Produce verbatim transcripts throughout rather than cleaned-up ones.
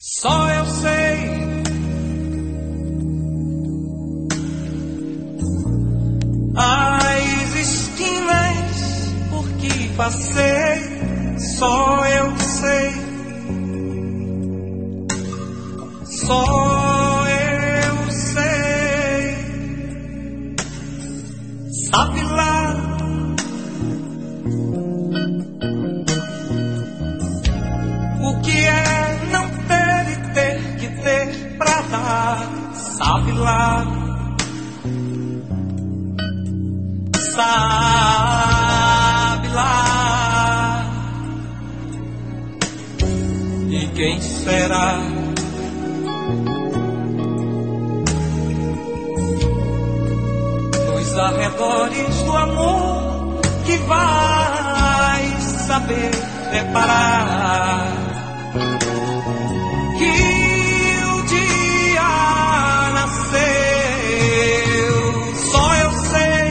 Só eu sei as esquinas por que passei. Só eu sei, só eu sei. Sabe lá o que é não ter e ter que ter pra dar. Sabe lá, sabe lá. E quem será nos arredores do amor que vai saber reparar que o dia nasceu? Só eu sei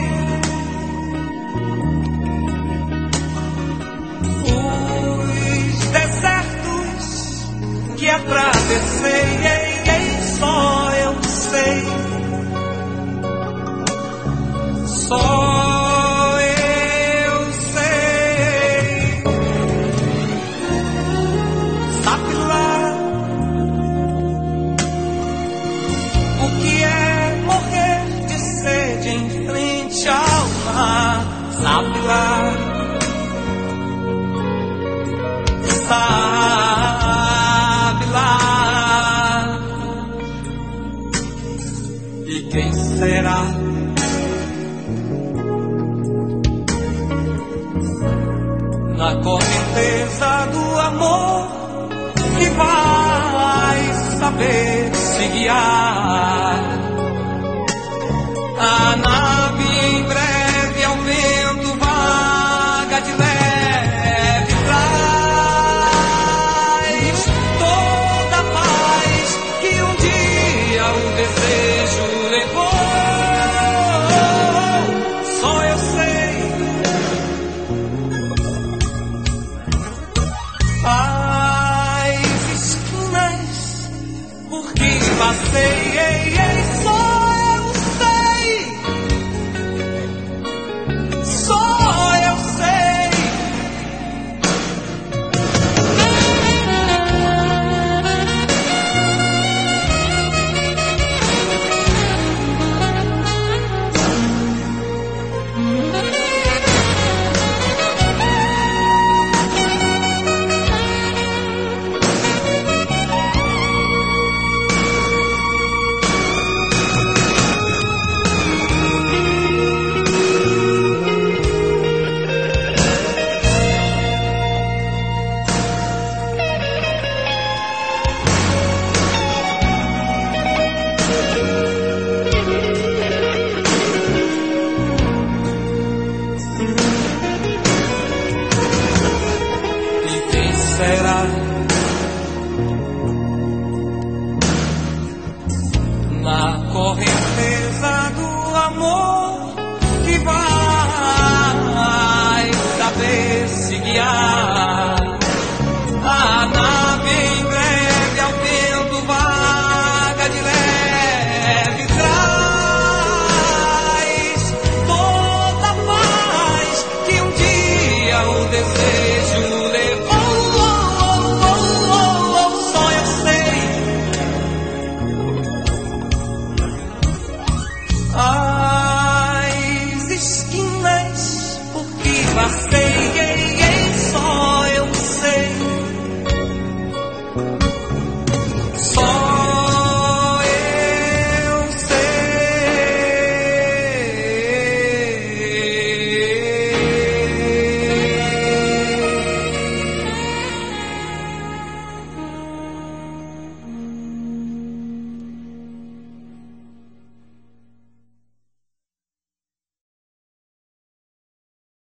os desertos que atravessei. Ei, ei, só eu sei, só eu sei. Sabe lá o que é morrer de sede em frente ao mar. Sabe lá, sabe lá. E quem será na correnteza do amor que vai saber se guiar? A nave em breve ao vento vaga de leve traz toda a paz que um dia o desejo levou. Só eu sei as esquinas por que passei. Ei, ei, só eu sei, só eu sei. Será na correnteza do amor que vai saber se guiar? A nave em breve ao vento vaga de leve traz toda a paz que um dia o desejo levou. As esquinas por que passei.